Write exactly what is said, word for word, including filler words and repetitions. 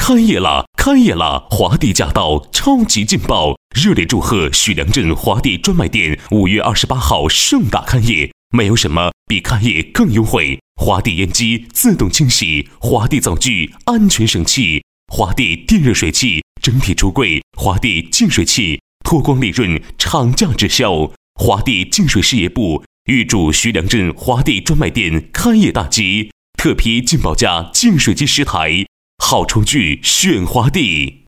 开业啦！开业啦！华帝驾到，超级劲爆！热烈祝贺许良镇华帝专卖店五月二十八号盛大开业，没有什么比开业更优惠。华帝烟机自动清洗，华帝灶具安全省气，华帝电热水器整体橱柜，华帝净水器脱光利润，厂价直销。华帝净水事业部预祝徐良镇华帝专卖店开业大吉，特批劲爆价净水机十台，好厨具选华帝。